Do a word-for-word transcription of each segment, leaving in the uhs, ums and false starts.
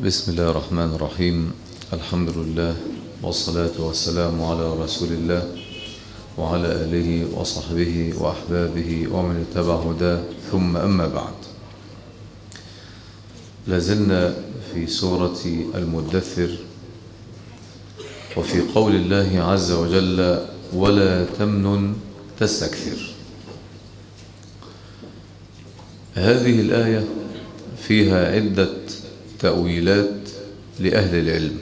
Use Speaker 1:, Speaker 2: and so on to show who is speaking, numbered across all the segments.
Speaker 1: بسم الله الرحمن الرحيم. الحمد لله والصلاة والسلام على رسول الله وعلى آله وصحبه وأحبابه ومن اتبع هداه، ثم أما بعد. لازلنا في سورة المدثر وفي قول الله عز وجل: ولا تمنن تستكثر. هذه الآية فيها عدة تأويلات لأهل العلم،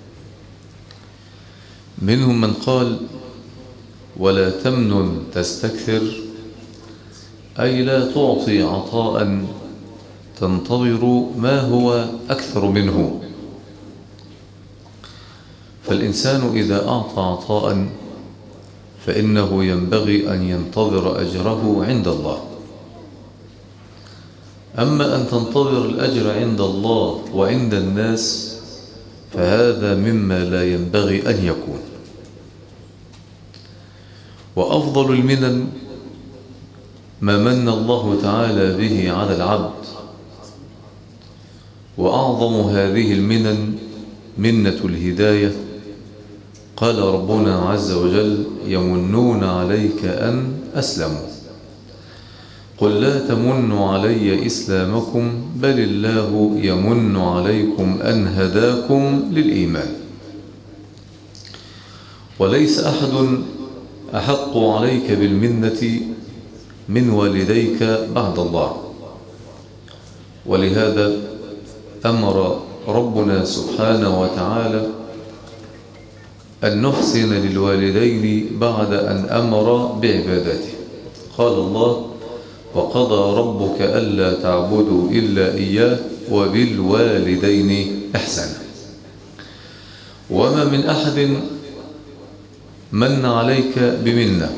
Speaker 1: منهم من قال: ولا تمنن تستكثر، أي لا تعطي عطاء تنتظر ما هو أكثر منه. فالإنسان إذا أعطى عطاء فإنه ينبغي أن ينتظر أجره عند الله. أما أن تنتظر الأجر عند الله وعند الناس فهذا مما لا ينبغي أن يكون. وأفضل المنن ما من الله تعالى به على العبد، وأعظم هذه المنن منة الهداية. قال ربنا عز وجل: يمنون عليك أن أسلموا، قل لا تمنوا علي إسلامكم بل الله يمن عليكم أن هداكم للإيمان. وليس أحد أحق عليك بالمنة من والديك بعد الله. ولهذا أمر ربنا سبحانه وتعالى أن نحسن للوالدين بعد أن أمر بعبادته. قال الله: وقضى ربك ألا تعبدوا إلا إياه وبالوالدين إحسانا. وما من أحد من عليك بمنة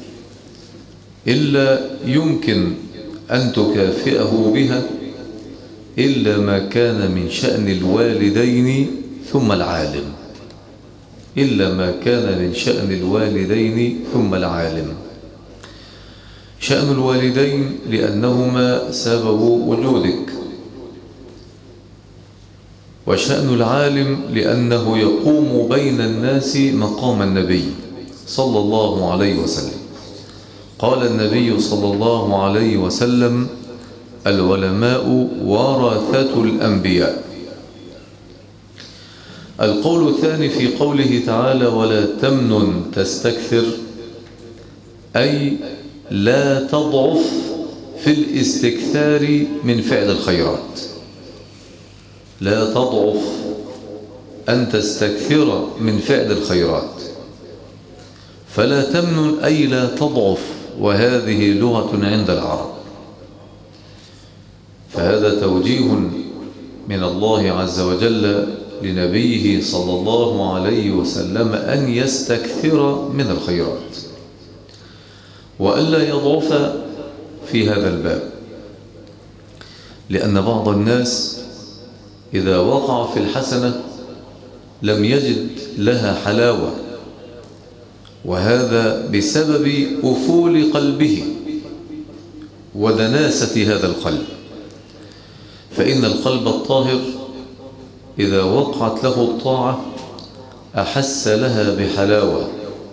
Speaker 1: إلا يمكن أن تكافئه بها إلا ما كان من شأن الوالدين ثم العالم إلا ما كان من شأن الوالدين ثم العالم. شأن الوالدين لأنهما سبب وجودك، وشأن العالم لأنه يقوم بين الناس مقام النبي صلى الله عليه وسلم. قال النبي صلى الله عليه وسلم: العلماء ورثة الأنبياء. القول الثاني في قوله تعالى: ولا تمنن تستكثر، أي لا تضعف في الاستكثار من فعل الخيرات. لا تضعف أن تستكثر من فعل الخيرات. فلا تمنن أي لا تضعف، وهذه لغة عند العرب. فهذا توجيه من الله عز وجل لنبيه صلى الله عليه وسلم أن يستكثر من الخيرات وألا يضعف في هذا الباب. لأن بعض الناس إذا وقع في الحسنة لم يجد لها حلاوة، وهذا بسبب أفول قلبه ودناسة هذا القلب. فإن القلب الطاهر إذا وقعت له الطاعة أحس لها بحلاوة،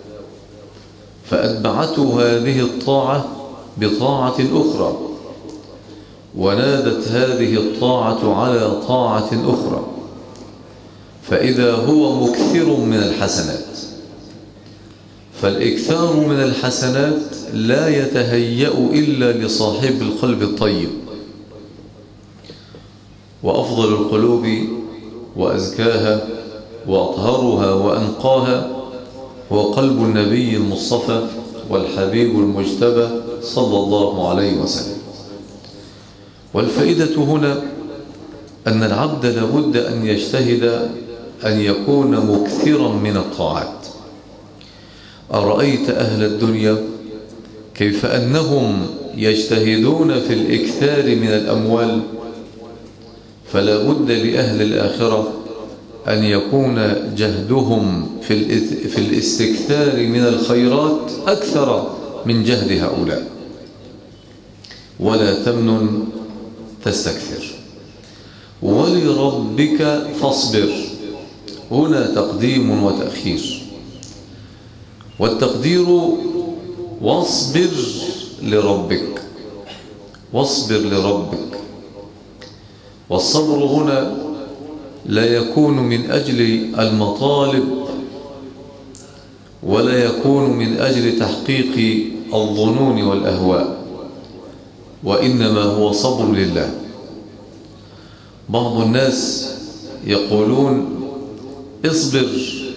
Speaker 1: فأتبعته هذه الطاعة بطاعة أخرى، ونادت هذه الطاعة على طاعة أخرى، فإذا هو مكثر من الحسنات. فالإكثار من الحسنات لا يتهيأ إلا لصاحب القلب الطيب. وأفضل القلوب وأزكاها وأطهرها وأنقاها هو قلب النبي المصطفى والحبيب المجتبى صلى الله عليه وسلم. والفائدة هنا أن العبد لابد أن يجتهد أن يكون مكثرا من الطاعات. أرأيت أهل الدنيا كيف أنهم يجتهدون في الإكثار من الأموال؟ فلا بد لأهل الآخرة أن يكون جهدهم في الاستكثار من الخيرات أكثر من جهد هؤلاء. ولا تمنن تستكثر. ولي ولربك فاصبر. هنا تقديم وتأخير، والتقدير واصبر لربك، واصبر لربك. والصبر هنا لا يكون من أجل المطالب ولا يكون من أجل تحقيق الظنون والأهواء، وإنما هو صبر لله. بعض الناس يقولون اصبر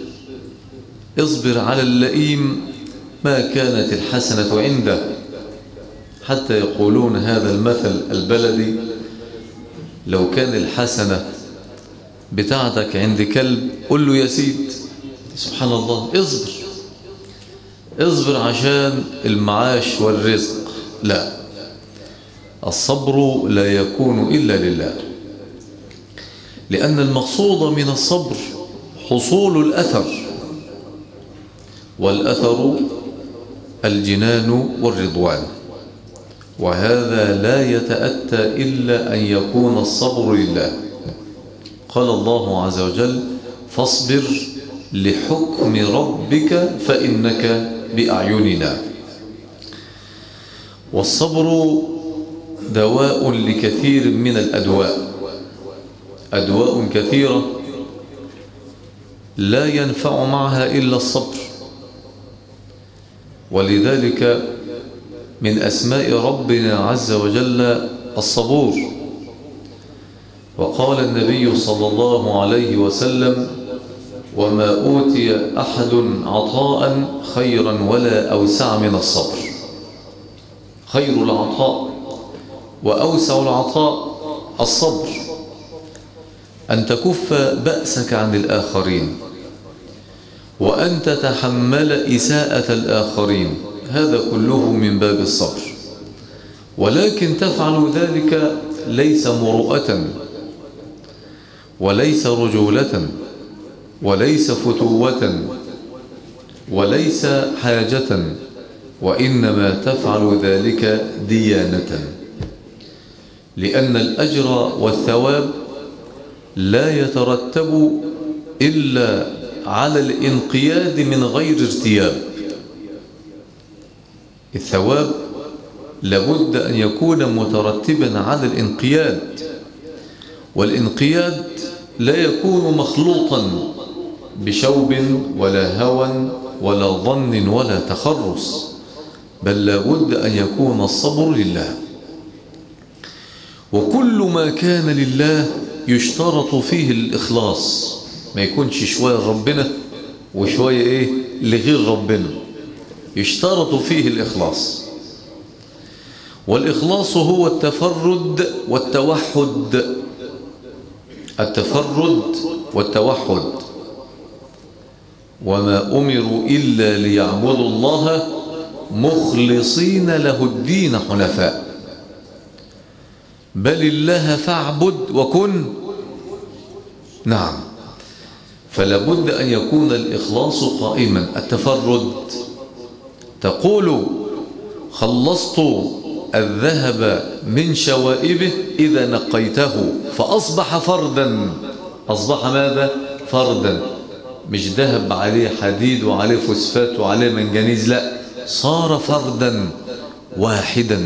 Speaker 1: اصبر على اللئيم ما كانت الحسنة عنده، حتى يقولون هذا المثل البلدي: لو كان الحسنة بتاعتك عند كلب قل له يا سيد. سبحان الله، اصبر اصبر عشان المعاش والرزق. لا، الصبر لا يكون إلا لله، لأن المقصود من الصبر حصول الأثر، والأثر الجنان والرضوان، وهذا لا يتأتى إلا أن يكون الصبر لله. قال الله عز وجل: فاصبر لحكم ربك فإنك بأعيننا. والصبر دواء لكثير من الأدواء، أدواء كثيرة لا ينفع معها إلا الصبر. ولذلك من أسماء ربنا عز وجل الصبور. وقال النبي صلى الله عليه وسلم: وما أوتي أحد عطاء خيرا ولا أوسع من الصبر. خير العطاء وأوسع العطاء الصبر، أن تكف بأسك عن الآخرين، وأن تتحمل إساءة الآخرين، هذا كله من باب الصبر. ولكن تفعل ذلك ليس مروءة وليس رجولة وليس فتوة وليس حاجة، وإنما تفعل ذلك ديانة، لأن الأجر والثواب لا يترتب إلا على الانقياد من غير ارتياب. الثواب لابد أن يكون مترتبا على الانقياد، والانقياد لا يكون مخلوطا بشوب ولا هوى ولا ظن ولا تخرص، بل لابد أن يكون الصبر لله. وكل ما كان لله يشترط فيه الإخلاص، ما يكونش شوية ربنا وشوية إيه لغير ربنا، يشترط فيه الإخلاص. والإخلاص هو التفرد والتوحد، التفرد والتوحد. وما أمروا إلا ليعبدوا الله مخلصين له الدين حنفاء، بل الله فاعبد وكن. نعم، فلا بد أن يكون الإخلاص قائما. التفرد، تقول: خلصت الذهب من شوائبه إذا نقيته فأصبح فردا. أصبح ماذا؟ فردا، مش ذهب عليه حديد وعليه فوسفات وعليه منجنيز، لا، صار فردا واحدا.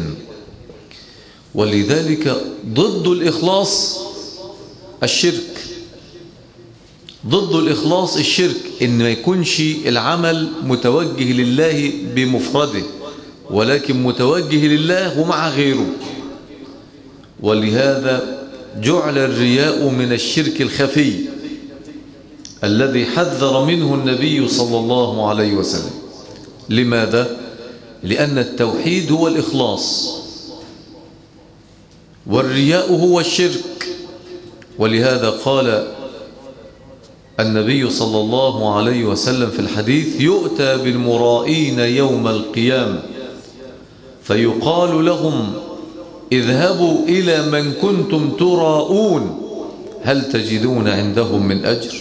Speaker 1: ولذلك ضد الإخلاص الشرك، ضد الإخلاص الشرك، إن ما يكونش العمل متوجه لله بمفرده، ولكن متوجه لله ومع غيره. ولهذا جعل الرياء من الشرك الخفي الذي حذر منه النبي صلى الله عليه وسلم. لماذا؟ لأن التوحيد هو الإخلاص والرياء هو الشرك. ولهذا قال النبي صلى الله عليه وسلم في الحديث: يؤتى بالمرائين يوم القيامة فيقال لهم: اذهبوا إلى من كنتم تراءون هل تجدون عندهم من أجر؟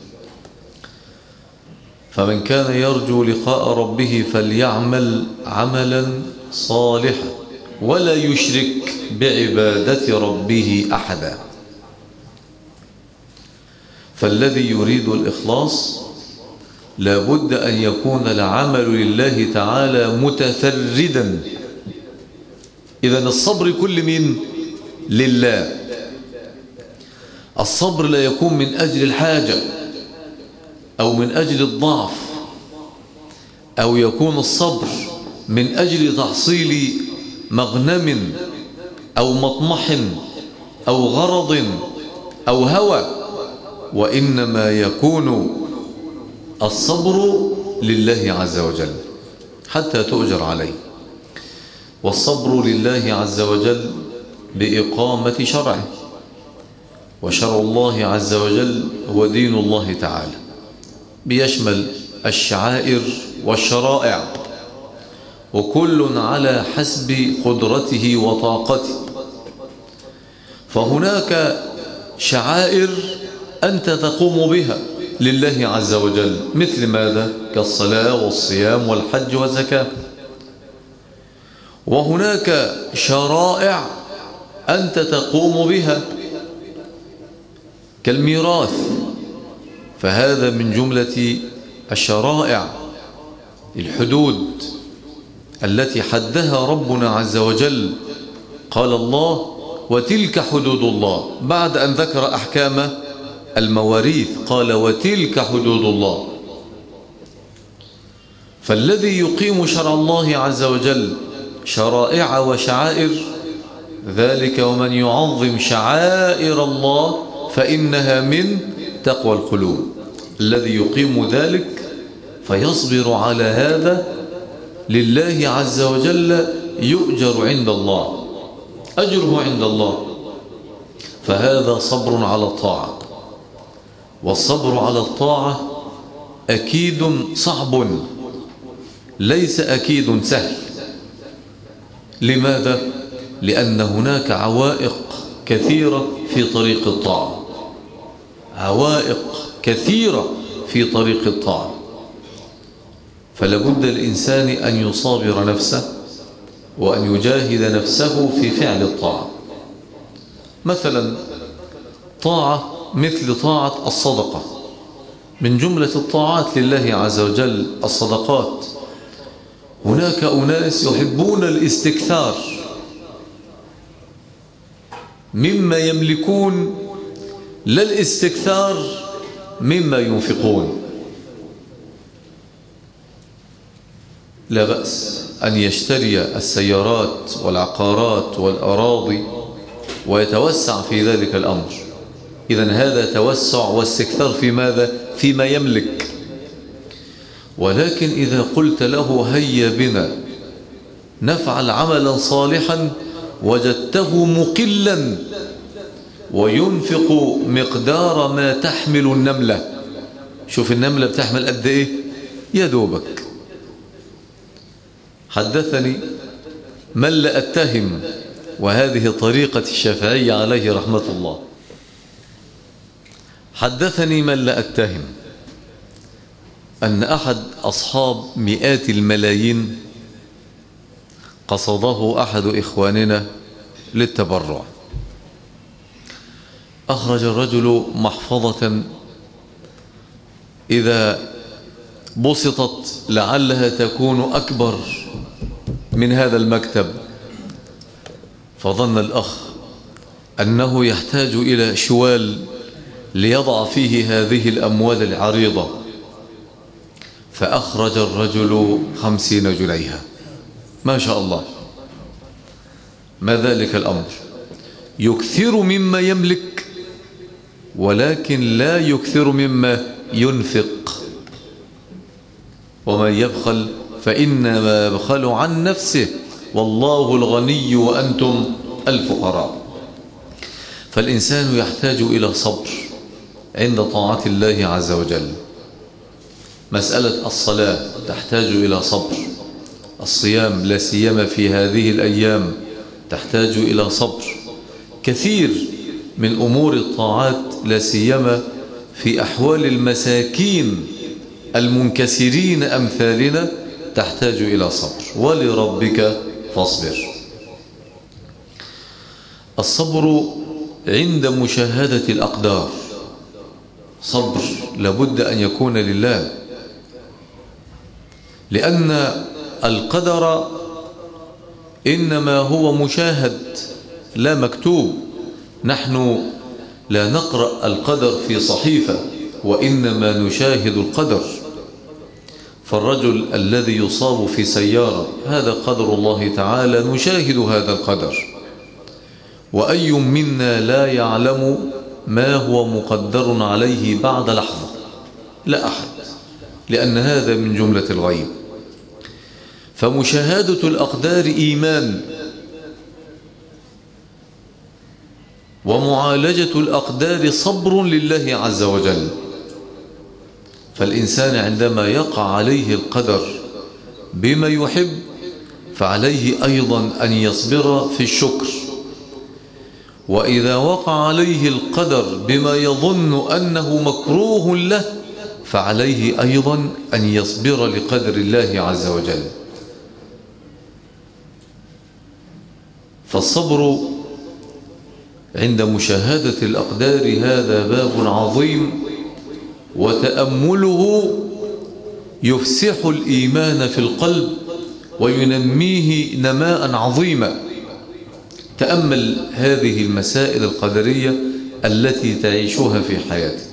Speaker 1: فمن كان يرجو لقاء ربه فليعمل عملا صالحا ولا يشرك بعبادة ربه أحدا. فالذي يريد الإخلاص لابد أن يكون العمل لله تعالى متفردا. إذن الصبر كل مين؟ لله. الصبر لا يكون من أجل الحاجة أو من أجل الضعف، أو يكون الصبر من أجل تحصيل مغنم أو مطمح أو غرض أو هوى، وإنما يكون الصبر لله عز وجل حتى تؤجر عليه. والصبر لله عز وجل بإقامة شرعه، وشرع الله عز وجل هو دين الله تعالى، بيشمل الشعائر والشرائع، وكل على حسب قدرته وطاقته. فهناك شعائر أنت تقوم بها لله عز وجل، مثل ماذا؟ كالصلاة والصيام والحج والزكاة. وهناك شرائع أنت تقوم بها كالميراث، فهذا من جملة الشرائع، الحدود التي حدها ربنا عز وجل. قال الله: وتلك حدود الله، بعد أن ذكر أحكام المواريث قال: وتلك حدود الله. فالذي يقيم شرع الله عز وجل شرائع وشعائر ذلك ومن يعظم شعائر الله فإنها من تقوى القلوب. الذي يقيم ذلك فيصبر على هذا لله عز وجل يؤجر عند الله، أجره عند الله. فهذا صبر على الطاعة. والصبر على الطاعة أكيد صعب، ليس أكيد سهل. لماذا؟ لأن هناك عوائق كثيرة في طريق الطاعة، عوائق كثيرة في طريق الطاعة. فلابد الإنسان أن يصابر نفسه وأن يجاهد نفسه في فعل الطاعة. مثلا طاعة مثل طاعة الصدقة، من جملة الطاعات لله عز وجل الصدقات. هناك أناس يحبون الاستكثار مما يملكون، لا الاستكثار مما ينفقون. لا بأس أن يشتري السيارات والعقارات والأراضي ويتوسع في ذلك الأمر، إذن هذا توسع واستكثار في ماذا؟ فيما يملك. ولكن إذا قلت له هيا بنا نفعل عملا صالحا وجدته مقلا وينفق مقدار ما تحمل النملة. شوف النملة بتحمل قد إيه؟ يا دوبك. حدثني من لا أتهم، وهذه طريقة الشافعي عليه رحمة الله، حدثني من لا أتهم أن أحد أصحاب مئات الملايين قصده أحد إخواننا للتبرع. أخرج الرجل محفظة إذا بسطت لعلها تكون أكبر من هذا المكتب، فظن الأخ أنه يحتاج إلى شوال ليضع فيه هذه الأموال العريضة، فأخرج الرجل خمسين جنيها. ما شاء الله. ما ذلك الأمر؟ يكثر مما يملك ولكن لا يكثر مما ينفق. ومن يبخل فإنما يبخل عن نفسه والله الغني وأنتم الفقراء. فالإنسان يحتاج إلى صبر عند طاعة الله عز وجل. مسألة الصلاة تحتاج إلى صبر، الصيام لا سيما في هذه الأيام تحتاج إلى صبر. كثير من أمور الطاعات لا سيما في أحوال المساكين المنكسرين أمثالنا تحتاج إلى صبر. ولربك فاصبر. الصبر عند مشاهدة الأقدار، صبر لابد أن يكون لله، لأن القدر إنما هو مشاهد لا مكتوب. نحن لا نقرأ القدر في صحيفة، وإنما نشاهد القدر. فالرجل الذي يصاب في سيارة هذا قدر الله تعالى، نشاهد هذا القدر. وأي منا لا يعلم ما هو مقدر عليه بعد لحظة؟ لا أحد، لأن هذا من جملة الغيب. فمشاهدة الأقدار إيمان، ومعالجة الأقدار صبر لله عز وجل. فالإنسان عندما يقع عليه القدر بما يحب فعليه أيضا أن يصبر في الشكر، وإذا وقع عليه القدر بما يظن أنه مكروه له فعليه أيضا أن يصبر لقدر الله عز وجل. فالصبر عند مشاهدة الأقدار هذا باب عظيم، وتأمله يفسح الإيمان في القلب وينميه نماء عظيما. تأمل هذه المسائل القدرية التي تعيشها في حياتك.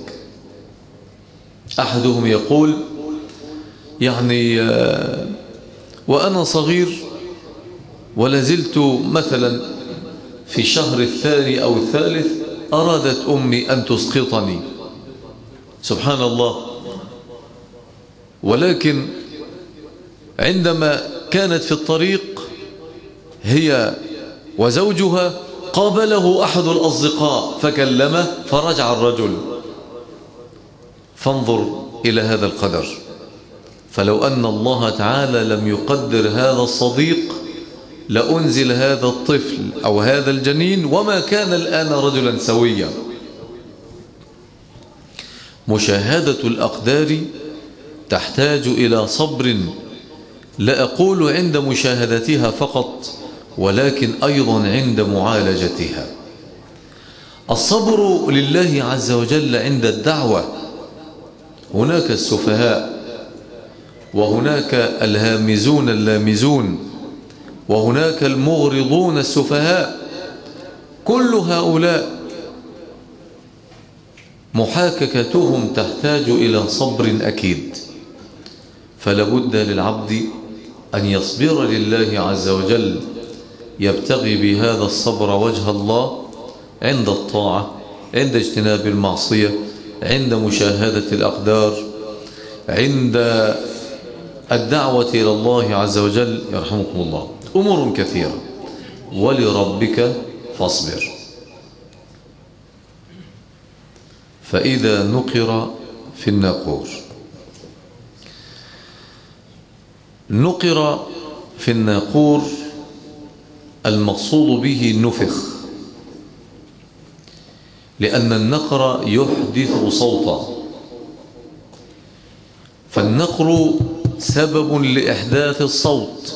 Speaker 1: أحدهم يقول يعني وأنا صغير ولازلت مثلا في الشهر الثاني أو الثالث أرادت أمي أن تسقطني، سبحان الله، ولكن عندما كانت في الطريق هي وزوجها قابله أحد الأصدقاء فكلمه فرجع الرجل. فانظر إلى هذا القدر. فلو أن الله تعالى لم يقدر هذا الصديق لأنزل هذا الطفل أو هذا الجنين وما كان الآن رجلا سويا. مشاهدة الأقدار تحتاج إلى صبر، لا أقول عند مشاهدتها فقط، ولكن أيضا عند معالجتها. الصبر لله عز وجل عند الدعوة. هناك السفهاء، وهناك الهامزون اللامزون، وهناك المغرضون السفهاء. كل هؤلاء محاككتهم تحتاج إلى صبر أكيد. فلابد للعبد أن يصبر لله عز وجل، يبتغي بهذا الصبر وجه الله عند الطاعة، عند اجتناب المعصية، عند مشاهدة الأقدار، عند الدعوة إلى الله عز وجل. يرحمكم الله. أمور كثيرة. ولربك فاصبر. فإذا نقر في الناقور. نقر في الناقور المقصود به نفخ، لأن النقر يحدث صوتا. فالنقر سبب لإحداث الصوت،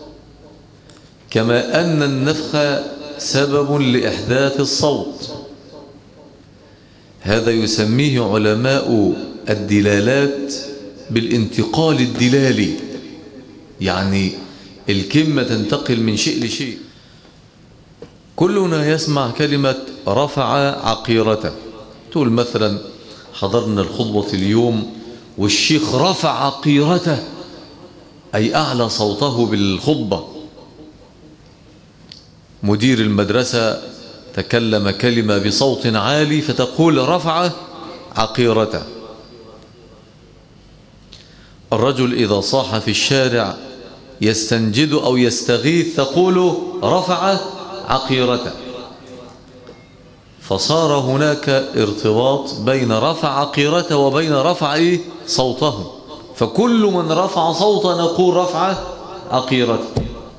Speaker 1: كما أن النفخ سبب لإحداث الصوت. هذا يسميه علماء الدلالات بالانتقال الدلالي، يعني الكلمة تنتقل من شيء لشيء. كلنا يسمع كلمة رفع عقيرته. تقول مثلا حضرنا الخطبة اليوم والشيخ رفع عقيرته، أي أعلى صوته بالخطبة. مدير المدرسة تكلم كلمة بصوت عالي فتقول رفع عقيرته. الرجل إذا صاح في الشارع يستنجد أو يستغيث تقول رفع عقيرته. فصار هناك ارتباط بين رفع عقيرته وبين رفع إيه؟ صوته. فكل من رفع صوته نقول رفع عقيرته.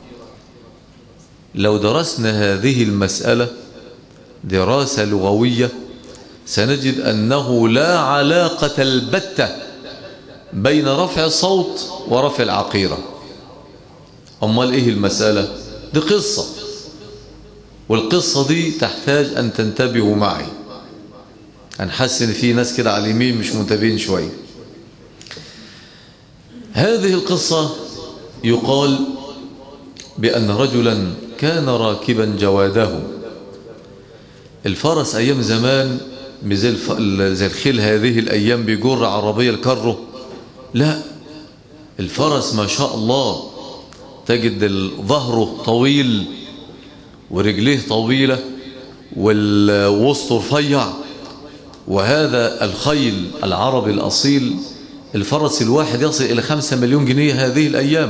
Speaker 1: لو درسنا هذه المسألة دراسة لغوية سنجد أنه لا علاقة البتة بين رفع الصوت ورفع العقيرة. أمال إيه المسألة؟ دي قصة، والقصة دي تحتاج أن تنتبهوا معي. هنحس ان في ناس كده على اليمين مش منتبهين شويه. هذه القصة يقال بأن رجلا كان راكبا جواده. الفرس أيام زمان مش زي الخيل هذه الأيام بيجر عربية الكرو، لا، الفرس ما شاء الله تجد ظهره طويل ورجليه طويلة والوسط رفيع. وهذا الخيل العربي الأصيل الفرس الواحد يصل إلى خمسة مليون جنيه هذه الأيام،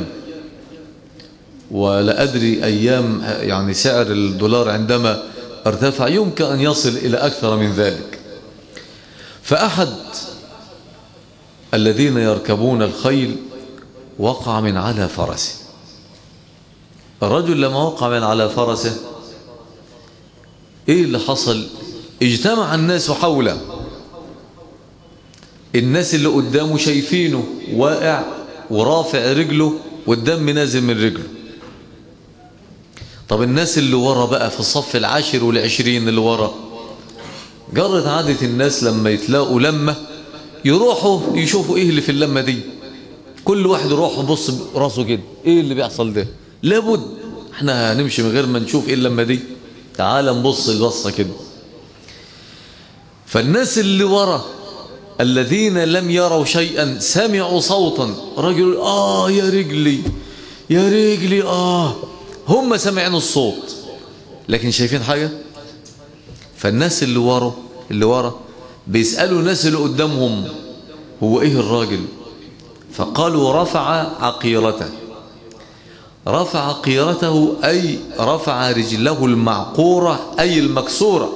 Speaker 1: ولا أدري أيام يعني سعر الدولار عندما ارتفع يمكن أن يصل إلى أكثر من ذلك. فأحد الذين يركبون الخيل وقع من على فرسه. الرجل لما وقع من على فرسه إيه اللي حصل؟ اجتمع الناس حوله، الناس اللي قدامه شايفينه واقع ورافع رجله والدم نازل من رجله. طب الناس اللي ورا بقى في الصف العاشر والعشرين اللي ورا، جرت عادة الناس لما يتلاقوا لمة يروحوا يشوفوا ايه اللي في اللمة دي، كل واحد يروح يبص براسه كده ايه اللي بيحصل ده، لابد احنا هنمشي من غير ما نشوف ايه اللمة دي، تعال نبص البصة كده. فالناس اللي ورا الذين لم يروا شيئا سمعوا صوتا، رجل آه يا رجلي يا رجلي آه، هم سمعين الصوت لكن شايفين حاجة. فالناس اللي ورا اللي ورا بيسألوا الناس اللي قدامهم هو ايه الراجل؟ فقالوا رفع عقيرته. رفع عقيرته أي رفع رجله المعقورة أي المكسورة.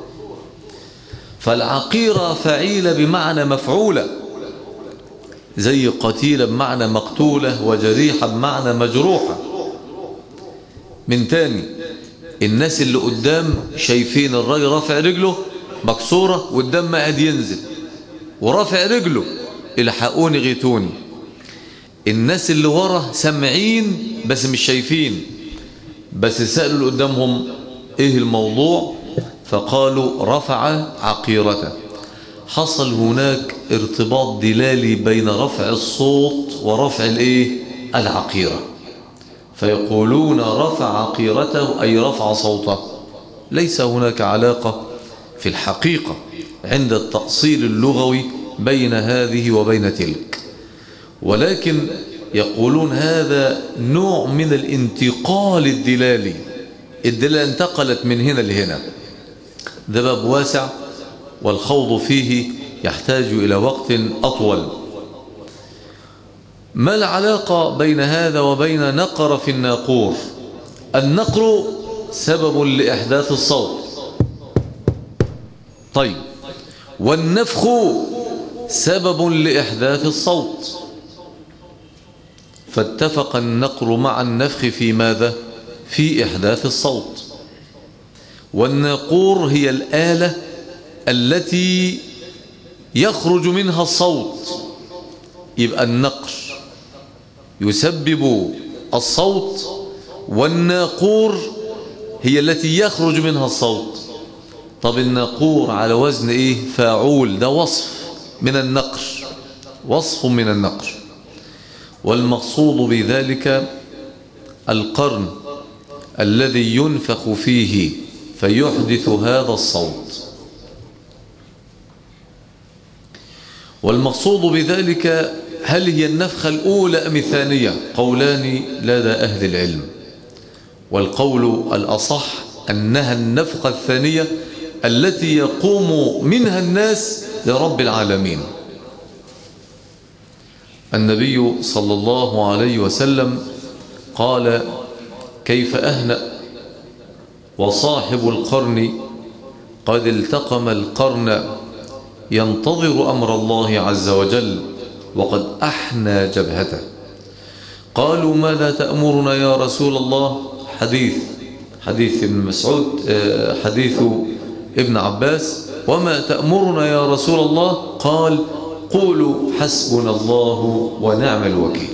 Speaker 1: فالعقيرة فعيلة بمعنى مفعولة، زي قتيلة بمعنى مقتولة وجريحة بمعنى مجروحة. من تاني، الناس اللي قدام شايفين الراجل رافع رجله مكسورة والدم قاعد ينزل ورافع رجله الحقوني غيتوني. الناس اللي ورا سمعين بس مش شايفين، بس سألوا اللي قدامهم ايه الموضوع، فقالوا رفع عقيرته. حصل هناك ارتباط دلالي بين رفع الصوت ورفع الايه العقيرة، فيقولون رفع عقيرته أي رفع صوته. ليس هناك علاقة في الحقيقة عند التأصيل اللغوي بين هذه وبين تلك، ولكن يقولون هذا نوع من الانتقال الدلالي، الدلالة انتقلت من هنا لهنا. ده باب واسع والخوض فيه يحتاج إلى وقت أطول. ما العلاقة بين هذا وبين نقر في الناقور؟ النقر سبب لإحداث الصوت، طيب، والنفخ سبب لإحداث الصوت، فاتفق النقر مع النفخ في ماذا؟ في إحداث الصوت. والناقور هي الآلة التي يخرج منها الصوت، يبقى النقر يسبب الصوت والناقور هي التي يخرج منها الصوت. طب الناقور على وزن ايه؟ فاعول، ده وصف من النقر، وصف من النقر. والمقصود بذلك القرن الذي ينفخ فيه فيحدث هذا الصوت. والمقصود بذلك هل هي النفخة الأولى أم الثانية؟ قولان لدى أهل العلم، والقول الأصح أنها النفخة الثانية التي يقوم منها الناس لرب العالمين. النبي صلى الله عليه وسلم قال كيف أهنأ وصاحب القرن قد التقم القرن ينتظر أمر الله عز وجل وقد أحنى جبهته. قالوا ماذا تأمرنا يا رسول الله؟ حديث حديث ابن مسعود، حديث ابن عباس، وما تأمرنا يا رسول الله؟ قال قولوا حسبنا الله ونعم الوكيل.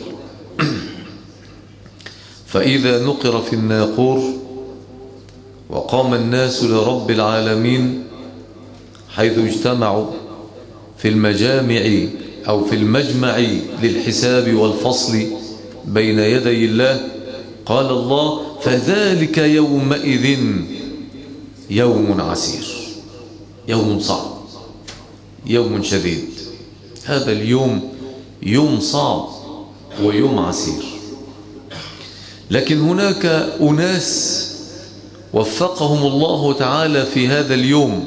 Speaker 1: فإذا نقر في الناقور وقام الناس لرب العالمين حيث اجتمعوا في المجامع أو في المجمع للحساب والفصل بين يدي الله، قال الله: فذلك يومئذ يوم عسير، يوم صعب، يوم شديد. هذا اليوم يوم صعب ويوم عسير. لكن هناك أناس وفقهم الله تعالى في هذا اليوم،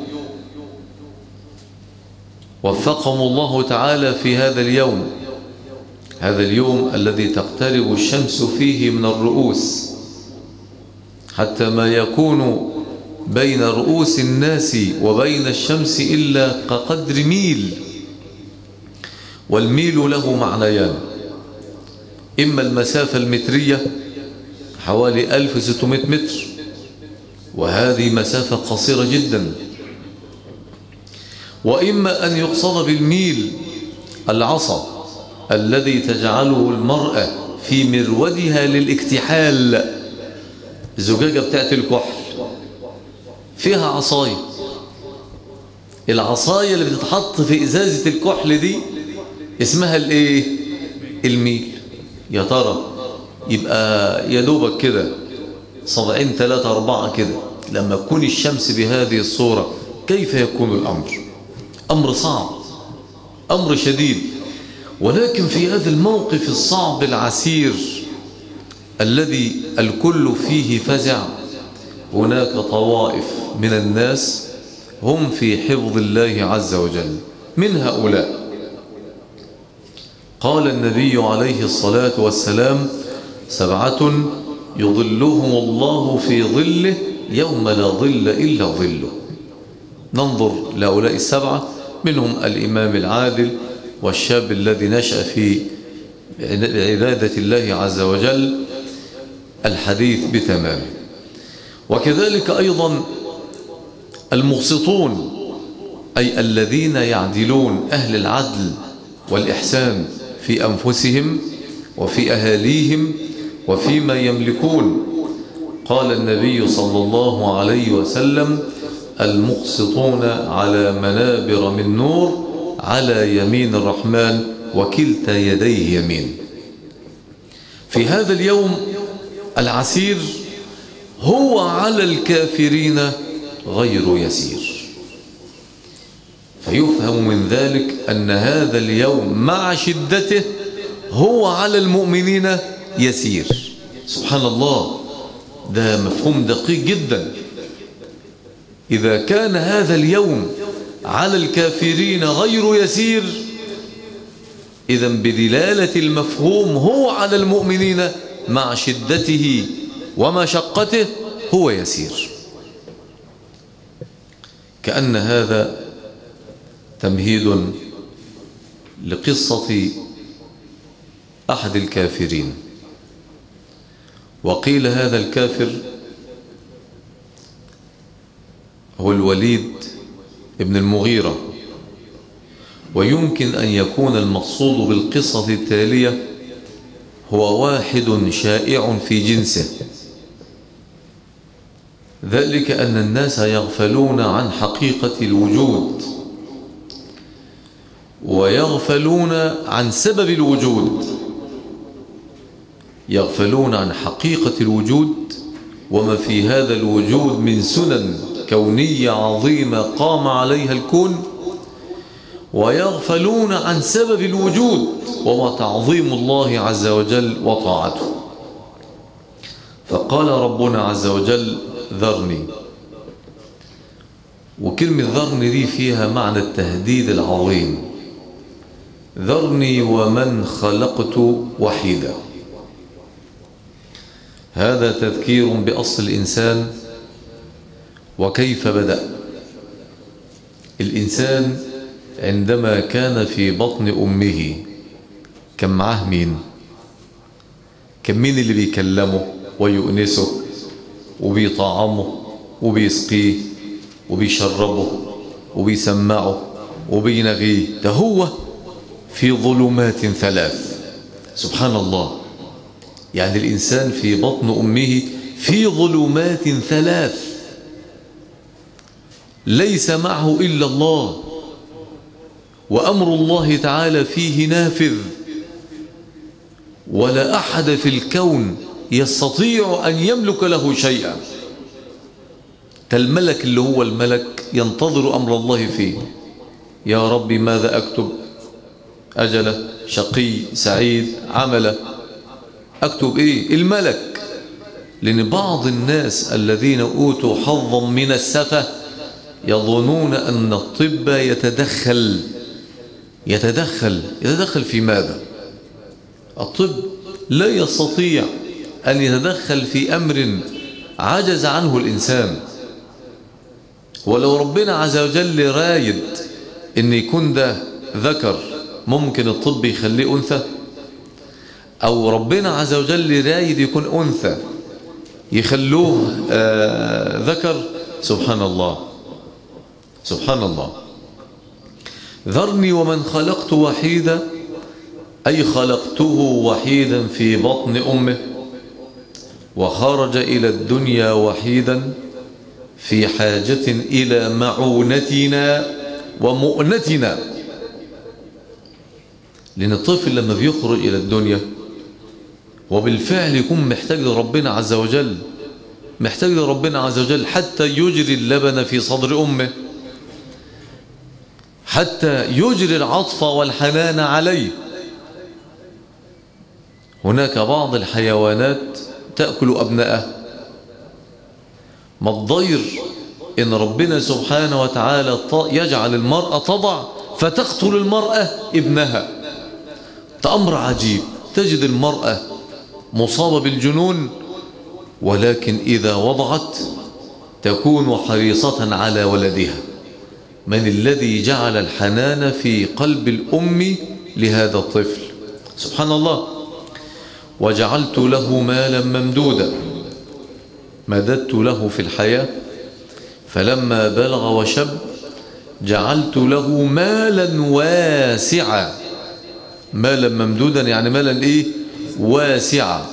Speaker 1: وفقهم الله تعالى في هذا اليوم، هذا اليوم الذي تقترب الشمس فيه من الرؤوس، حتى ما يكون بين رؤوس الناس وبين الشمس إلا كقدر ميل، والميل له معنيان: إما المسافة المترية حوالي ألف وستمائة متر، وهذه مسافة قصيرة جدا، وإما أن يقصد بالميل العصا الذي تجعله المرأة في مرودها للاكتحال. الزجاجة بتاعت الكحل فيها عصاية، العصاية اللي بتتحط في إزازة الكحل دي اسمها الايه؟ الميل. يا ترى يبقى يدوبك كده صبعين ثلاثة أربعة كده لما تكون الشمس بهذه الصورة، كيف يكون الأمر؟ أمر صعب، أمر شديد. ولكن في هذا الموقف الصعب العسير الذي الكل فيه فزع، هناك طوائف من الناس هم في حفظ الله عز وجل. من هؤلاء قال النبي عليه الصلاة والسلام: سبعة يظلهم الله في ظله يوم لا ظل إلا ظله. ننظر لهؤلاء السبعة، منهم الإمام العادل والشاب الذي نشأ في عبادة الله عز وجل، الحديث بتمامه. وكذلك أيضا المقسطون، أي الذين يعدلون، أهل العدل والإحسان في أنفسهم وفي أهاليهم وفيما يملكون. قال النبي صلى الله عليه وسلم: المقسطون على منابر من نور على يمين الرحمن وكلتا يديه يمين. في هذا اليوم العسير هو على الكافرين غير يسير. فيفهم من ذلك أن هذا اليوم مع شدته هو على المؤمنين يسير. سبحان الله، ده مفهوم دقيق جدا. إذا كان هذا اليوم على الكافرين غير يسير، إذن بدلالة المفهوم هو على المؤمنين مع شدته ومشقته هو يسير. كأن هذا تمهيد لقصة أحد الكافرين. وقيل هذا الكافر هو الوليد ابن المغيرة، ويمكن أن يكون المقصود بالقصة التالية هو واحد شائع في جنسه، ذلك أن الناس يغفلون عن حقيقة الوجود ويغفلون عن سبب الوجود، يغفلون عن حقيقة الوجود وما في هذا الوجود من سنن كونية عظيمة قام عليها الكون، ويغفلون عن سبب الوجود وهو تعظيم الله عز وجل وطاعته. فقال ربنا عز وجل: ذرني. وكلمة ذرني دي فيها معنى التهديد العظيم. ذرني ومن خلقت وحيدا. هذا تذكير بأصل الإنسان وكيف بدأ. الإنسان عندما كان في بطن أمه كان معاه مين؟ كان مين اللي بيكلمه ويؤنسه وبيطعمه وبيسقيه وبيشربه وبيسمعه وبينغيه؟ ده هو في ظلمات ثلاث. سبحان الله، يعني الإنسان في بطن أمه في ظلمات ثلاث. ليس معه إلا الله، وأمر الله تعالى فيه نافذ، ولا أحد في الكون يستطيع أن يملك له شيئا. كالملك اللي هو الملك ينتظر أمر الله فيه. يا ربي ماذا أكتب؟ أجله، شقي، سعيد، عمله، أكتب إيه؟ الملك. لأن بعض الناس الذين أوتوا حظا من السفة يظنون أن الطب يتدخل يتدخل يتدخل في ماذا؟ الطب لا يستطيع أن يتدخل في أمر عجز عنه الإنسان. ولو ربنا عز وجل رايد إن يكون ده ذكر، ممكن الطب يخليه أنثى؟ أو ربنا عز وجل رايد يكون أنثى يخلوه آه ذكر؟ سبحان الله سبحان الله. ذرني ومن خلقت وحيدا، أي خلقته وحيدا في بطن أمه، وخرج إلى الدنيا وحيدا في حاجة إلى معونتنا ومؤنتنا. لأن الطفل لما بيخرج إلى الدنيا وبالفعل يكون محتاج لربنا عز وجل، محتاج لربنا عز وجل حتى يجري اللبن في صدر أمه، حتى يجري العطف والحنان عليه. هناك بعض الحيوانات تأكل أبنائها. ما الضير إن ربنا سبحانه وتعالى يجعل المرأة تضع فتقتل المرأة ابنها. أمر عجيب، تجد المرأة مصابة بالجنون، ولكن إذا وضعت تكون حريصة على ولدها. من الذي جعل الحنان في قلب الأم لهذا الطفل؟ سبحان الله. وجعلت له مالا ممدودا، مددت له في الحياة، فلما بلغ وشب جعلت له مالا واسعا. مالا ممدودا يعني مالا إيه؟ واسعا.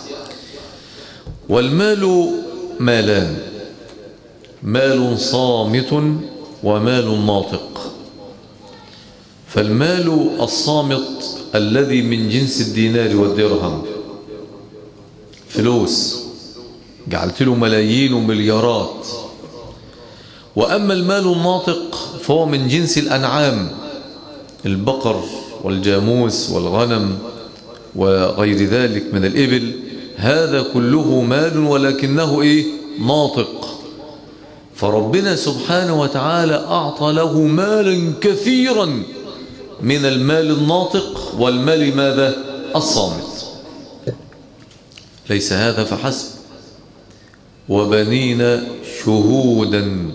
Speaker 1: والمال مالان، مال صامت ومال ناطق. فالمال الصامت الذي من جنس الدينار والدرهم، فلوس، جعلت له ملايين ومليارات. وأما المال الناطق فهو من جنس الأنعام، البقر والجاموس والغنم وغير ذلك من الإبل، هذا كله مال ولكنه إيه؟ ناطق. فربنا سبحانه وتعالى أعطى له مالا كثيرا من المال الناطق والمال ماذا؟ الصامت. ليس هذا فحسب، وبنين شهودا.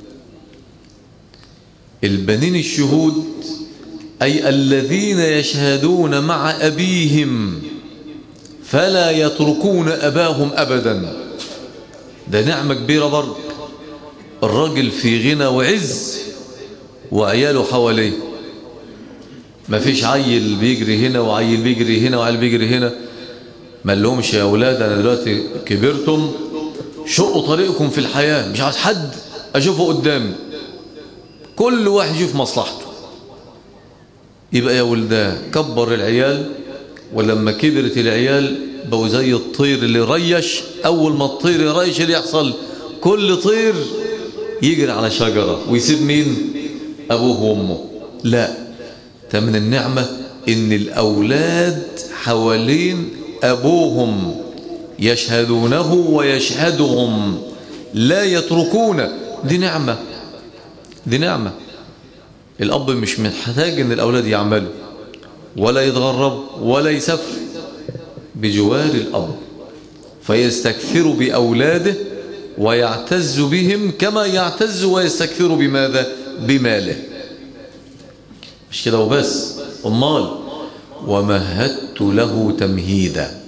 Speaker 1: البنين الشهود أي الذين يشهدون مع أبيهم فلا يتركون أباهم أبدا. ده نعمة كبيرة برضه. الرجل في غنى وعز وعياله حواليه، ما فيش عيل بيجري هنا وعيل بيجري هنا وعيل بيجري هنا. ما لهمش يا أولاد أنا دلوقتي كبرتم، شقوا طريقكم في الحياة، مش عايز حد أشوفه قدامي، كل واحد يشوف مصلحته. يبقى يا ولداه كبر العيال، ولما كبرت العيال بقوا زي الطير اللي ريش. أول ما الطير يريش اللي يحصل؟ كل طير يجري على شجرة ويسيب مين؟ أبوه وأمه. لا، ده من النعمة إن الأولاد حوالين أبوهم يشهدونه ويشهدهم، لا يتركون. دي نعمة، دي نعمة. الأب مش محتاج إن الأولاد يعملوا ولا يتغربوا ولا يسافروا، بجوار الأب، فيستكثر بأولاده ويعتز بهم كما يعتز ويستكثر بماذا؟ بماله. مش كده وبس، أمال ومهدت له تمهيدا.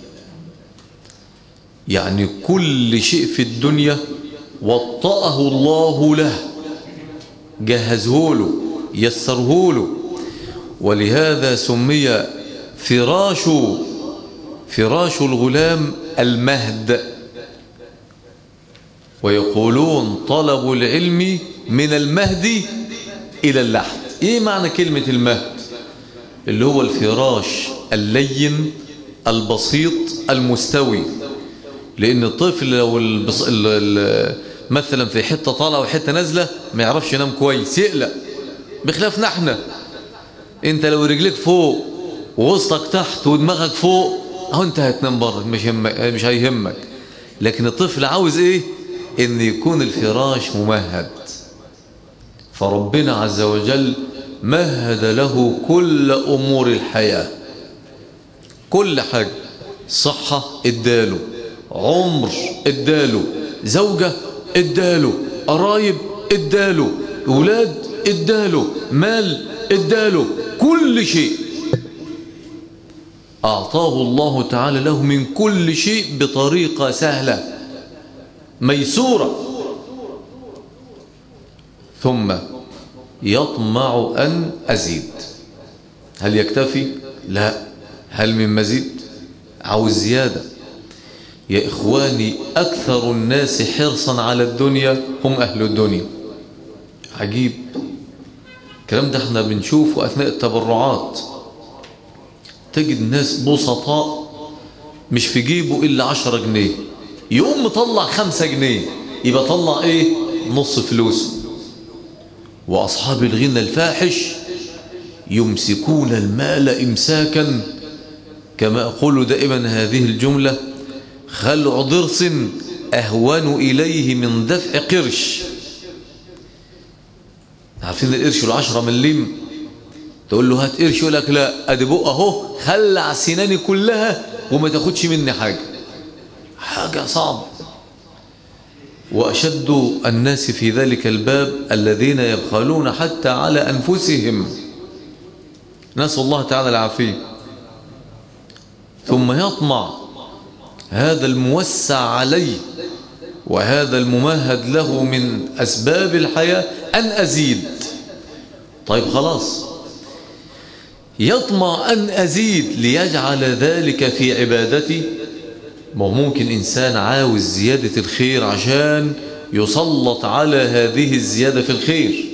Speaker 1: يعني كل شيء في الدنيا وطأه الله له، جهزه له، يسره له. ولهذا سمي فراش فراش الغلام المهد. ويقولون طلب العلم من المهد إلى اللحد. إيه معنى كلمة المهد؟ اللي هو الفراش اللين البسيط المستوي. لأن الطفل لو البص... ال... ال... مثلا في حتة طالعة وحتة نازلة ما يعرفش ينام كويس، يقلق. بخلافنا احنا، انت لو رجلك فوق ووسطك تحت ودماغك فوق اهو انت هتنام بره، مش همك، مش هيهمك. لكن الطفل عاوز ايه؟ ان يكون الفراش ممهد. فربنا عز وجل مهد له كل امور الحياة، كل حاجة. صحة اداله، عمر اداله، زوجة اداله، قرايب اداله، اولاد اداله، مال اداله، كل شيء اعطاه الله تعالى له من كل شيء بطريقة سهلة ميسورة. ثم يطمع ان ازيد. هل يكتفي؟ لا. هل من مزيد؟ عاوز زيادة. يا إخواني، أكثر الناس حرصا على الدنيا هم أهل الدنيا. عجيب الكلام ده، احنا بنشوفه أثناء التبرعات. تجد ناس بسطاء مش في جيبه إلا عشرة جنيه، يقوم مطلع خمسة جنيه، يبقى طلع إيه؟ نص فلوسه. وأصحاب الغنى الفاحش يمسكون المال إمساكا، كما أقول دائما هذه الجملة: خلع ضرس أهون إليه من دفع قرش. عارفين القرش العشرة مليم؟ تقول له هات قرش، يقول لك لا، أدي بقى أهو، خلع سناني كلها وما تاخدش مني حاجة. حاجة صعبة. وأشد الناس في ذلك الباب الذين يبخلون حتى على أنفسهم، نسأل الله تعالى العافية. ثم يطمع هذا الموسع عليه وهذا الممهد له من أسباب الحياة أن أزيد. طيب خلاص، يطمع أن أزيد ليجعل ذلك في عبادتي. ما ممكن إنسان عاوز زيادة الخير عشان يسلط على هذه الزيادة في الخير.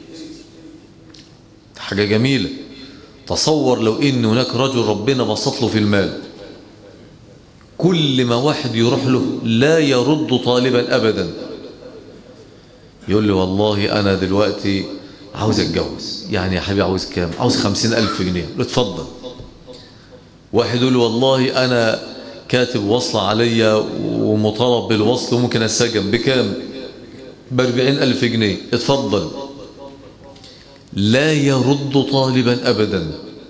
Speaker 1: حاجة جميلة. تصور لو إن هناك رجل ربنا بسط له في المال، كل ما واحد يروح له لا يرد طالبا أبدا. يقول له والله أنا دلوقتي عاوز أتجوز. يعني يا حبيبي عاوز كام؟ عاوز خمسين ألف جنيه. له اتفضل. واحد يقول له والله أنا كاتب وصل عليا ومطالب بالوصل وممكن أسجن. بكام؟ بأربعين ألف جنيه. اتفضل. لا يرد طالبا أبدا،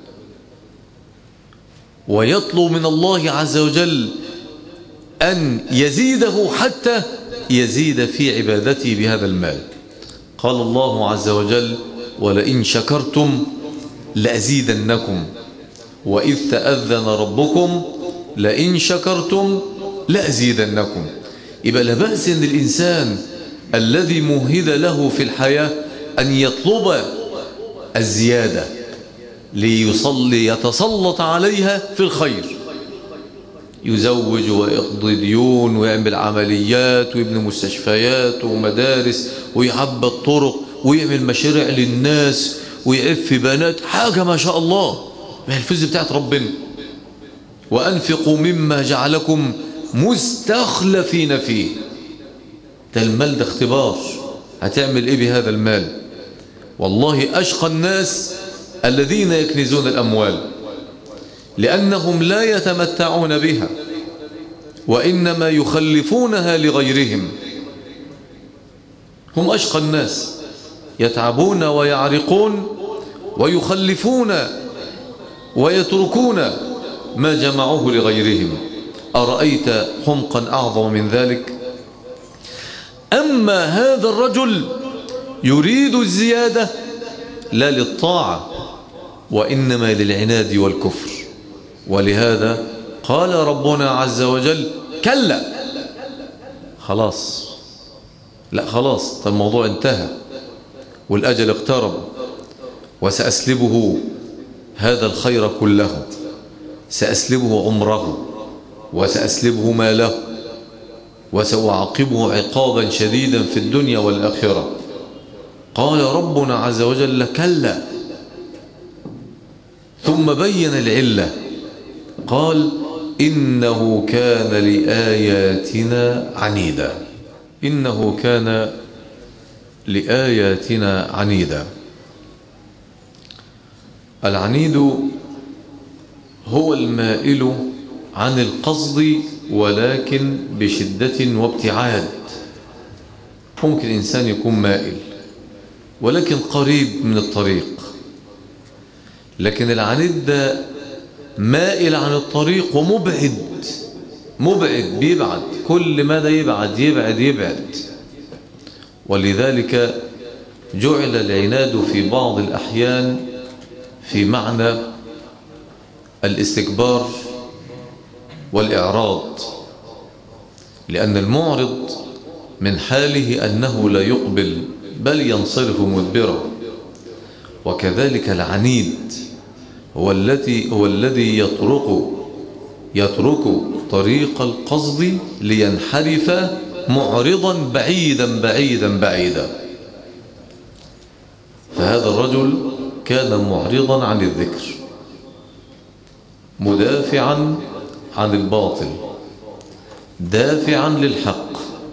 Speaker 1: ويطلب من الله عز وجل أن يزيده حتى يزيد في عبادته بهذا المال. قال الله عز وجل: ولئن شكرتم لأزيدنكم وإذ تأذن ربكم لئن شكرتم لأزيدنكم. يبقى لا بأس أن الإنسان الذي مهد له في الحياة أن يطلب الزيادة ليصلي يتسلط عليها في الخير، يزوج ويقضي ديون ويعمل عمليات ويبني مستشفيات ومدارس ويعبى الطرق ويعمل مشاريع للناس ويعف بنات. حاجة ما شاء الله، ما هي الفلوس بتاعت ربنا. وأنفقوا مما جعلكم مستخلفين فيه. ده المال ده اختبار، هتعمل ايه بهذا المال؟ والله أشقى الناس الذين يكنزون الأموال، لأنهم لا يتمتعون بها وإنما يخلفونها لغيرهم. هم أشقى الناس، يتعبون ويعرقون ويخلفون ويتركون ما جمعوه لغيرهم. أرأيت حمقا أعظم من ذلك؟ أما هذا الرجل يريد الزيادة لا للطاعة وإنما للعناد والكفر. ولهذا قال ربنا عز وجل: كلا. خلاص، لا خلاص، الموضوع انتهى والأجل اقترب، وسأسلبه هذا الخير كله، سأسلبه عمره وسأسلبه ماله وسأعاقبه عقابا شديدا في الدنيا والآخرة. قال ربنا عز وجل كلا، ثم بين العلة قال إنه كان لآياتنا عنيدا، إنه كان لآياتنا عنيدا. العنيد هو المائل عن القصد ولكن بشدة وابتعاد. ممكن إنسان يكون مائل ولكن قريب من الطريق، لكن العنيد ده مائل عن الطريق ومبعد، مبعد بيبعد، كل ماذا يبعد يبعد يبعد. ولذلك جعل العناد في بعض الأحيان في معنى الاستكبار والإعراض، لأن المعرض من حاله أنه لا يقبل بل ينصرف مدبرا. وكذلك العنيد هو الذي هو الذي يطرق يترك طريق القصد لينحرف معرضا بعيدا بعيدا بعيدا. فهذا الرجل كان معرضا عن الذكر، مدافعا عن الباطل، دافعا للحق.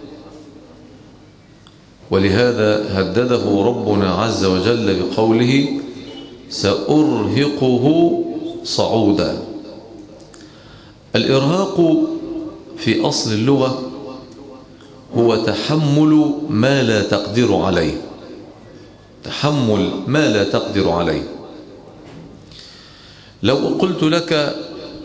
Speaker 1: ولهذا هدده ربنا عز وجل بقوله سأرهقه صعودا. الإرهاق في أصل اللغة هو تحمل ما لا تقدر عليه، تحمل ما لا تقدر عليه. لو قلت لك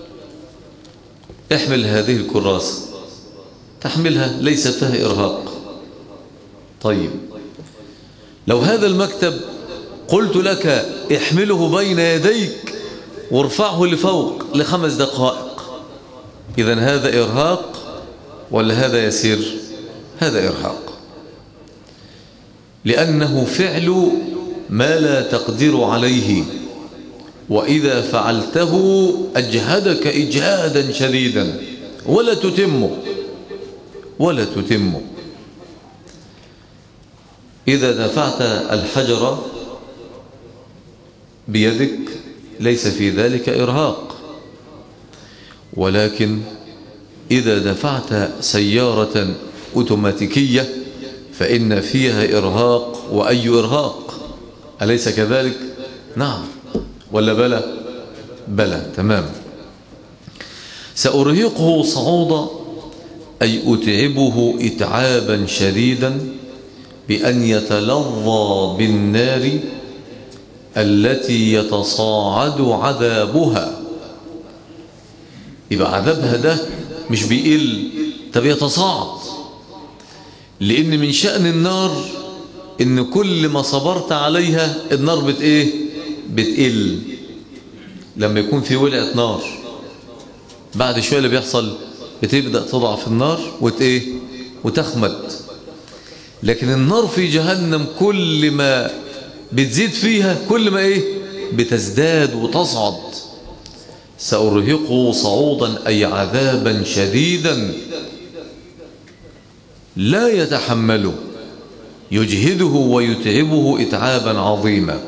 Speaker 1: احمل هذه الكراسة تحملها، ليس فيها إرهاق. طيب لو هذا المكتب قلت لك احمله بين يديك وارفعه لفوق لخمس دقائق، إذن هذا إرهاق ولا هذا يسير؟ هذا إرهاق، لأنه فعل ما لا تقدر عليه، وإذا فعلته أجهدك إجهادا شديدا ولا تتمه ولا تتمه. إذا دفعت الحجر بيدك ليس في ذلك إرهاق، ولكن إذا دفعت سيارة أوتوماتيكية فإن فيها إرهاق، وأي إرهاق، أليس كذلك؟ نعم ولا بلى؟ بلى، تمام. سأرهقه صعودا أي أتعبه إتعابا شديدا بأن يتلظى بالنار التي يتصاعد عذابها. يبقى عذابها ده مش بيقل، طب يتصاعد، لأن من شأن النار إن كل ما صبرت عليها النار بت إيه؟ بتقل. لما يكون في ولعة نار بعد شوية اللي بيحصل بتبدأ تضعف النار وت إيه؟ وتخمد. لكن النار في جهنم كل ما بتزيد فيها كل ما إيه؟ بتزداد وتصعد. سأرهقه صعودا أي عذابا شديدا لا يتحمله، يجهده ويتعبه إتعابا عظيما.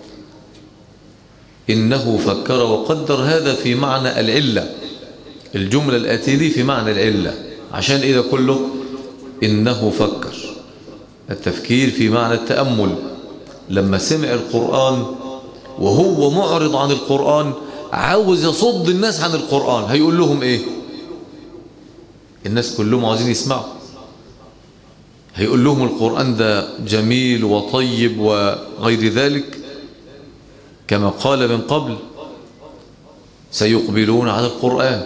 Speaker 1: إنه فكر وقدر، هذا في معنى العلة، الجملة الآتية دي في معنى العلة، عشان إذا كله إنه فكر، التفكير في معنى التأمل. لما سمع القرآن وهو معرض عن القرآن عاوز يصد الناس عن القرآن، هيقول لهم إيه؟ الناس كلهم عاوزين يسمعوا، هيقول لهم القرآن ده جميل وطيب وغير ذلك، كما قال من قبل سيقبلون على القرآن.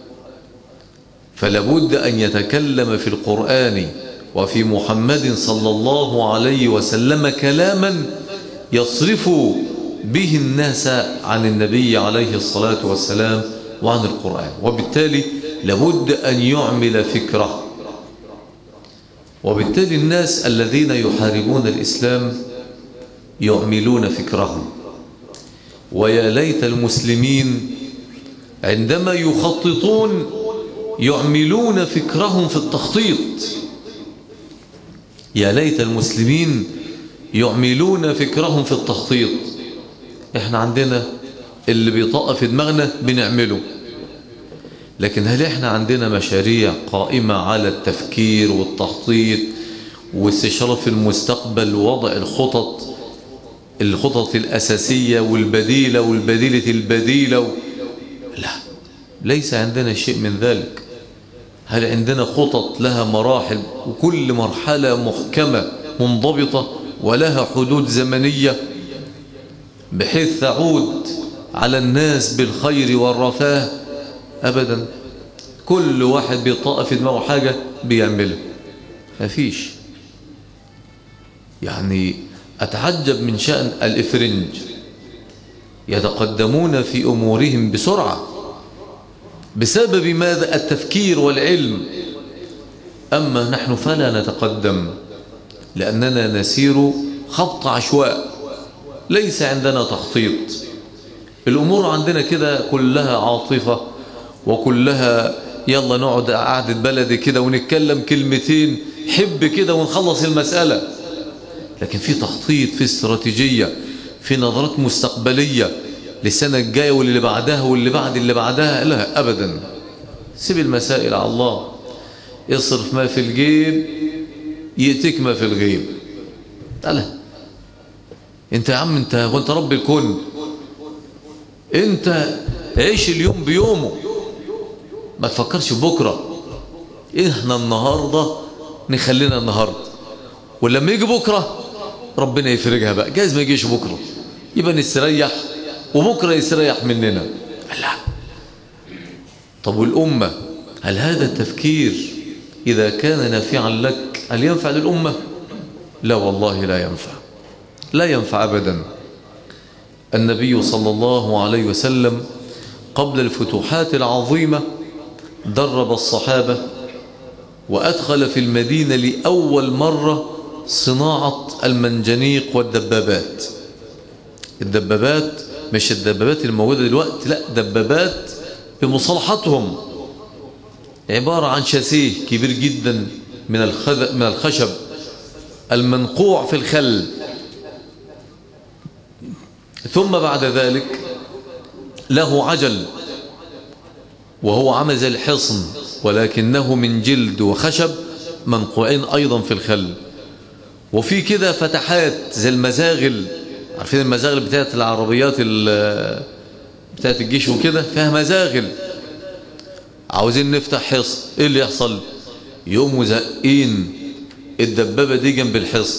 Speaker 1: فلابد أن يتكلم في القرآن وفي محمد صلى الله عليه وسلم كلاما يصرف به الناس عن النبي عليه الصلاة والسلام وعن القرآن. وبالتالي لابد أن يعمل فكره. وبالتالي الناس الذين يحاربون الإسلام يعملون فكرهم. ويا ليت المسلمين عندما يخططون يعملون فكرهم في التخطيط. يا ليت المسلمين يعملون فكرهم في التخطيط. احنا عندنا اللي بيطق في دماغنا بنعمله، لكن هل احنا عندنا مشاريع قائمة على التفكير والتخطيط واستشارة في المستقبل ووضع الخطط الخطط الأساسية والبديلة والبديلة البديلة و... لا، ليس عندنا شيء من ذلك. هل عندنا خطط لها مراحل وكل مرحلة محكمة منضبطة ولها حدود زمنية بحيث تعود على الناس بالخير والرفاه؟ أبدا. كل واحد بيطاق في دماغه حاجة بيعملها، مفيش. يعني أتعجب من شأن الإفرنج، يتقدمون في أمورهم بسرعة بسبب ماذا؟ التفكير والعلم. أما نحن فلا نتقدم لأننا نسير خبط عشواء، ليس عندنا تخطيط. الأمور عندنا كده كلها عاطفة وكلها يلا نقعد قعدة بلدي كده ونتكلم كلمتين حب كده ونخلص المسألة. لكن في تخطيط، في استراتيجية، في نظرات مستقبلية للسنة الجاية واللي بعدها واللي بعد اللي بعدها. لا أبدا. سيب المسائل على الله. اصرف ما في الجيب يأتيك ما في الغيب. لا انت يا عم، انت وانت رب الكون، انت عيش اليوم بيومه، ما تفكرش بكرة. احنا النهاردة نخلينا النهاردة، ولما يجي بكرة ربنا يفرجها بقى، جايز ما يجيش بكرة يبقى نستريح وبكرة يستريح مننا. لا. طب والأمة، هل هذا التفكير إذا كان نافعا لك هل ينفع للأمة؟ لا والله لا ينفع، لا ينفع أبدا. النبي صلى الله عليه وسلم قبل الفتوحات العظيمة درب الصحابة وأدخل في المدينة لأول مرة صناعة المنجنيق والدبابات. الدبابات مش الدبابات الموجودة دلوقتي، لا، دبابات بمصطلحاتهم، عبارة عن شاسيه كبير جدا من من الخشب المنقوع في الخل، ثم بعد ذلك له عجل وهو عامل زي الحصن ولكنه من جلد وخشب منقوعين أيضا في الخل، وفي كده فتحات زي المزاغل. عارفين المزاغل بتاعت العربيات بتاعت الجيش وكده، فيها مزاغل. عاوزين نفتح حصن، ايه اللي يحصل؟ يقوموا زقين الدبابة دي جنب الحصن،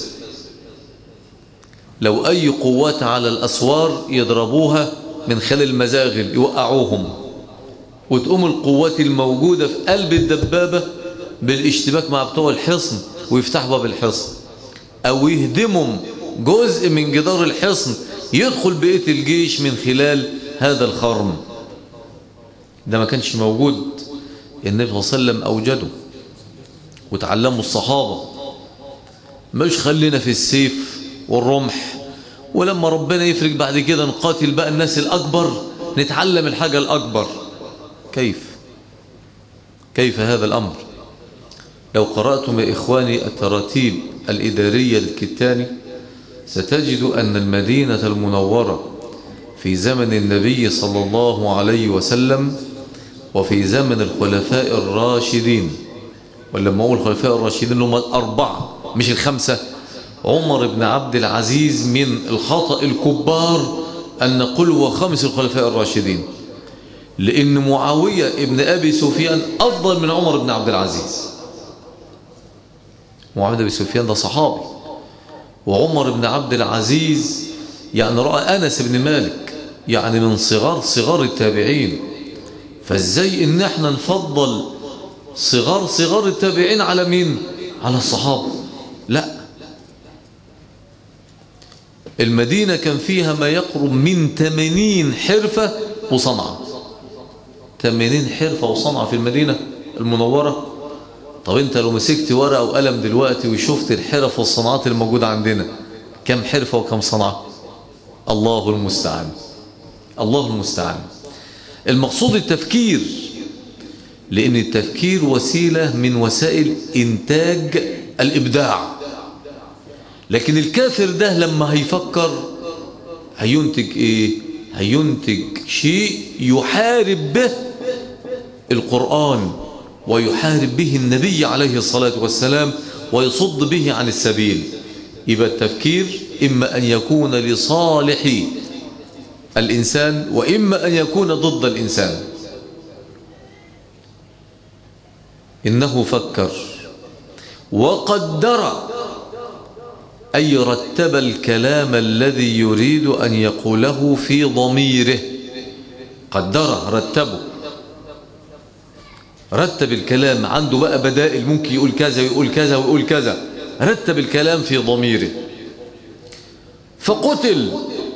Speaker 1: لو أي قوات على الأسوار يضربوها من خلال المزاغل يوقعوهم، وتقوم القوات الموجودة في قلب الدبابة بالاشتباك مع بتوع الحصن ويفتحوا باب الحصن، أو يهدموا جزء من جدار الحصن يدخل بقية الجيش من خلال هذا الخرم. ده ما كانش موجود، النبي صلى الله عليه وسلم أوجده وتعلموا الصحابة. مش خلينا في السيف والرمح، ولما ربنا يفرق بعد كده نقاتل بقى الناس الأكبر، نتعلم الحاجة الأكبر. كيف كيف هذا الأمر؟ لو قرأتم يا إخواني التراتيب الإدارية للكتاني ستجد أن المدينة المنورة في زمن النبي صلى الله عليه وسلم وفي زمن الخلفاء الراشدين، ولما أقول الخلفاء الراشدين هم الأربعة مش الخمسة، عمر بن عبد العزيز من الخطأ الكبار أن نقول هو خامس الخلفاء الراشدين، لأن معاوية ابن أبي سفيان أفضل من عمر بن عبد العزيز. معاوية بن أبي سفيان ده صحابي، وعمر بن عبد العزيز يعني رأى أنس بن مالك، يعني من صغار صغار التابعين. فازاي ان احنا نفضل صغار صغار التابعين على مين؟ على الصحابة؟ لا. المدينة كان فيها ما يقرب من ثمانين حرفة وصنعة. ثمانين حرفة وصنعة في المدينة المنورة. طب انت لو مسكت ورقة وقلم دلوقتي وشفت الحرف والصناعات الموجودة عندنا، كم حرفة وكم صنعة؟ الله المستعان، الله المستعان. المقصود التفكير، لأن التفكير وسيلة من وسائل إنتاج الإبداع. لكن الكافر ده لما هيفكر هينتج ايه؟ هينتج شيء يحارب به القرآن ويحارب به النبي عليه الصلاة والسلام ويصد به عن السبيل. يبقى التفكير إما أن يكون لصالح الإنسان وإما أن يكون ضد الإنسان. إنه فكر وقدر، أي رتب الكلام الذي يريد أن يقوله في ضميره. قدره، رتبه، رتب الكلام، عنده بقى بدائل، ممكن يقول كذا ويقول كذا ويقول كذا، رتب الكلام في ضميره. فقتل.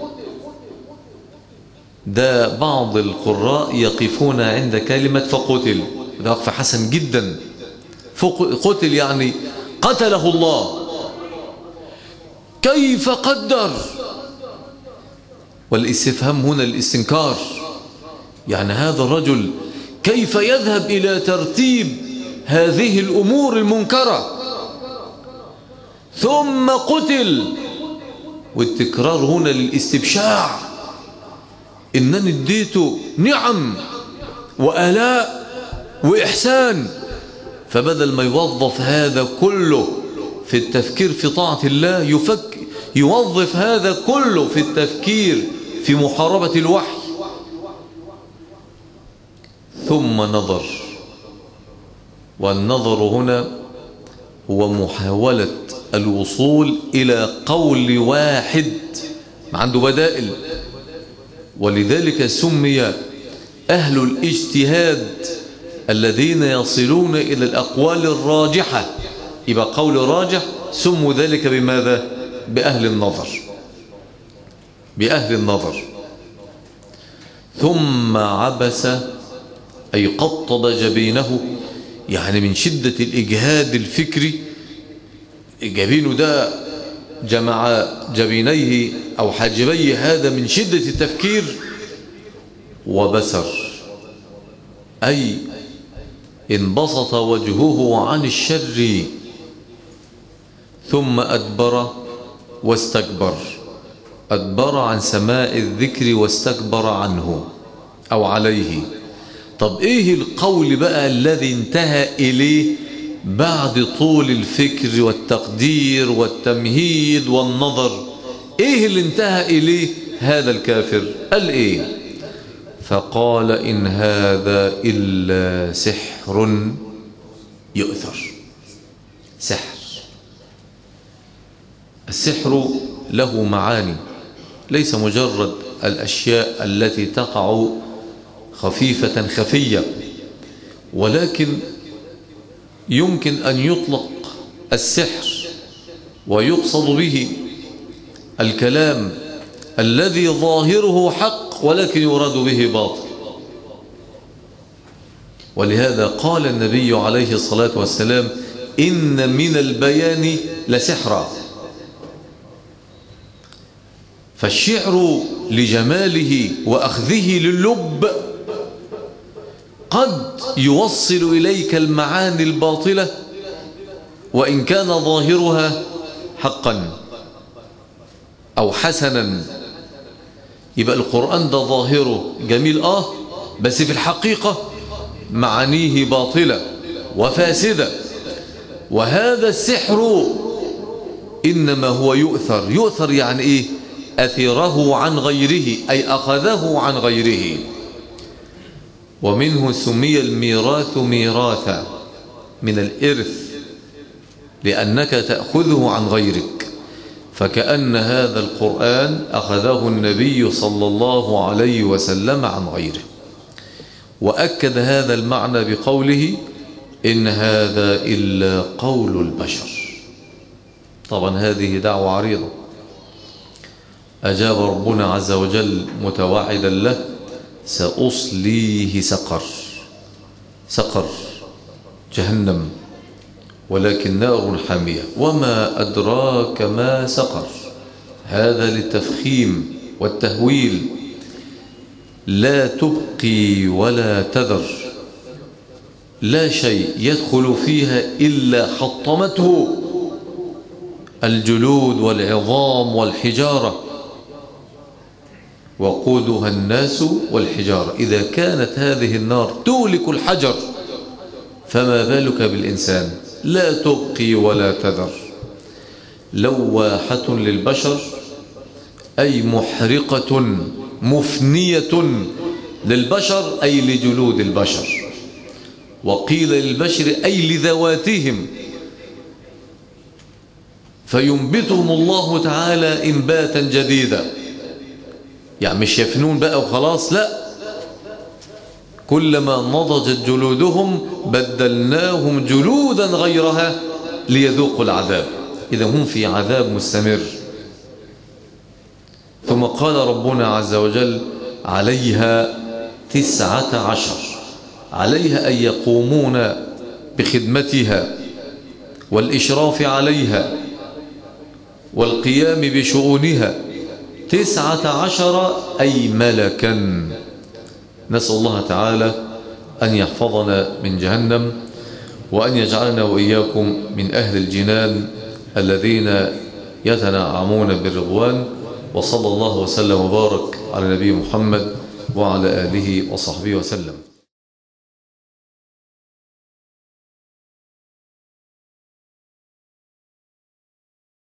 Speaker 1: ده بعض القراء يقفون عند كلمة فقتل، ده وقف حسن جدا. قتل يعني قتله الله. كيف قدر؟ والاستفهام هنا الاستنكار، يعني هذا الرجل كيف يذهب إلى ترتيب هذه الأمور المنكرة ثم قتل. والتكرار هنا للاستبشاع، إنني اديته نعم وآلاء وإحسان، فبدل ما يوظف هذا كله في التفكير في طاعة الله يفك يوظف هذا كله في التفكير في محاربة الوحي. ثم نظر، والنظر هنا هو محاولة الوصول إلى قول واحد، عنده بدائل. ولذلك سمي أهل الاجتهاد الذين يصلون إلى الأقوال الراجحة، يبقى قول راجح، سموا ذلك بماذا؟ بأهل النظر، بأهل النظر. ثم عبس، أي قطب جبينه، يعني من شدة الإجهاد الفكري، جبينه ده جمع جبينيه أو حاجبيه هذا من شدة التفكير. وبسر، أي انبسط وجهه عن الشر. ثم أدبر واستكبر، أدبر عن سماع الذكر واستكبر عنه أو عليه. طب إيه القول بقى الذي انتهى إليه بعد طول الفكر والتقدير والتمهيد والنظر؟ إيه اللي انتهى إليه هذا الكافر؟ قال إيه؟ فقال إن هذا إلا سحر يؤثر. سحر، السحر له معاني، ليس مجرد الأشياء التي تقع خفيفة خفية، ولكن يمكن أن يطلق السحر ويقصد به الكلام الذي ظاهره حق ولكن يراد به باطل. ولهذا قال النبي عليه الصلاة والسلام إن من البيان لسحرا. فالشعر لجماله وأخذه لللب قد يوصل إليك المعاني الباطلة وإن كان ظاهرها حقا أو حسنا. يبقى القرآن ده ظاهره جميل آه بس في الحقيقة معانيه باطلة وفاسدة. وهذا السحر إنما هو يؤثر. يؤثر يعني إيه؟ أثره عن غيره، أي أخذه عن غيره. ومنه سمي الميراث ميراثا، من الإرث، لأنك تأخذه عن غيرك. فكأن هذا القرآن أخذه النبي صلى الله عليه وسلم عن غيره. وأكد هذا المعنى بقوله إن هذا إلا قول البشر. طبعا هذه دعوة عريضة، أجاب ربنا عز وجل متوعدا له سأصليه سقر. سقر جهنم، ولكن نار حامية. وما أدراك ما سقر، هذا للتفخيم والتهويل. لا تبقي ولا تذر، لا شيء يدخل فيها إلا حطمته الجلود والعظام والحجارة، وقودها الناس والحجارة. إذا كانت هذه النار تهلك الحجر فما بالك بالإنسان؟ لا تبقي ولا تذر، لواحة للبشر أي محرقة مفنية للبشر أي لجلود البشر، وقيل للبشر أي لذواتهم، فينبتهم الله تعالى إنباتا جديدا. يعني مش يفنون بقى وخلاص، لا، كلما نضجت جلودهم بدلناهم جلودا غيرها ليذوقوا العذاب. إذا هم في عذاب مستمر. ثم قال ربنا عز وجل عليها تسعة عشر، عليها أن يقومون بخدمتها والإشراف عليها والقيام بشؤونها، تسعة عشر أي ملكا. نسأل الله تعالى أن يحفظنا من جهنم، وأن يجعلنا وإياكم من أهل الجنان الذين يتنعمون بالرضوان. وصلى الله وسلم وبارك على نبي محمد وعلى آله وصحبه وسلم.